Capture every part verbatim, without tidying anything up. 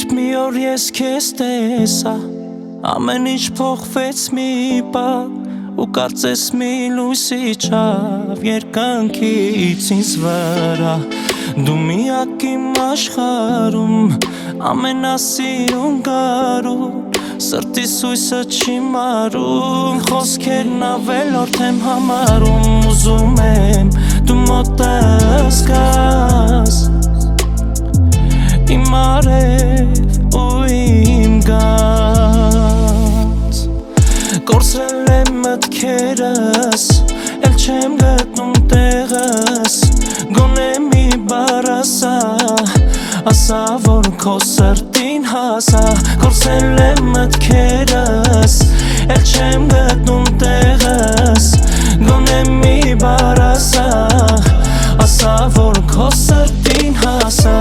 Երբ մի օր ես քեզ տեսա, ամեն ինչ փոխվեց մի պահ ու կարծես մի լույս իջավ երկնքից ինձ վրա Դու միակ իմ աշխարհում ամենասիրուն գարուն Սրտիս հույսը չի մարում Խոսքերն ավելորդ եմ համարում Ուզում եմ դու մոտս գաս Իմ արև ու իմ գած Կորցրել եմ մտքերս Էլ չեմ գտնում տեղս Գոնե մի բառ ասա Ասա որ քո սրտին հասա Կորցրել եմ մտքերս Էլ չեմ գտնում տեղս Գոնե մի բառ ասա Ասա որ քո սրտին հասա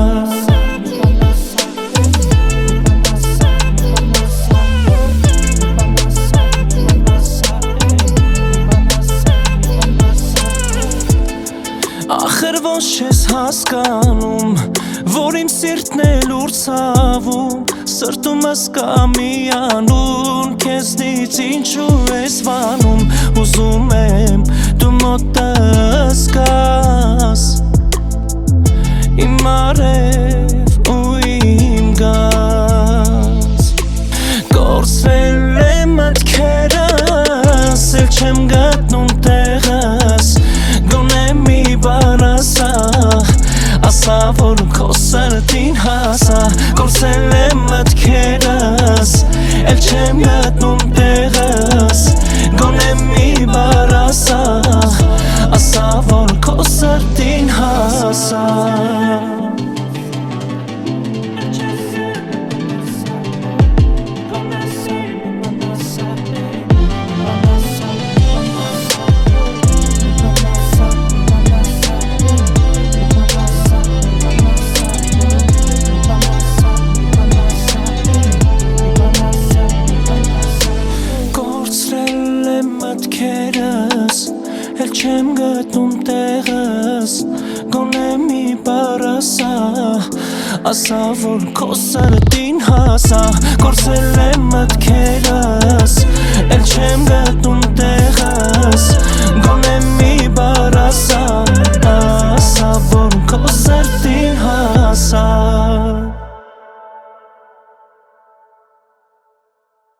Ախր ոչ ես հասկանում, որ իմ սիրտն է լուր ցավում Սրտումս կա մի անուն, քեզնից ինչու ես վանում Ուզում եմ դու մոտս գաս Իմ արև ու իմ գաս Կորցրել եմ մտքերս, էլ չեմ գտնում տեղս Գոնե մի բառ ասա Ասա որ քո սրտին հասա Կորցրել եմ մտքերս Էլ չեմ գտնում տեղս Գոնե մի բառ ասա Ասա որ քո սրտին հասա մտքերս Էլ չեմ գտնում տեղս Գոնե մի բառ ասա Ասա որ քո սրտին հասա Կորցրել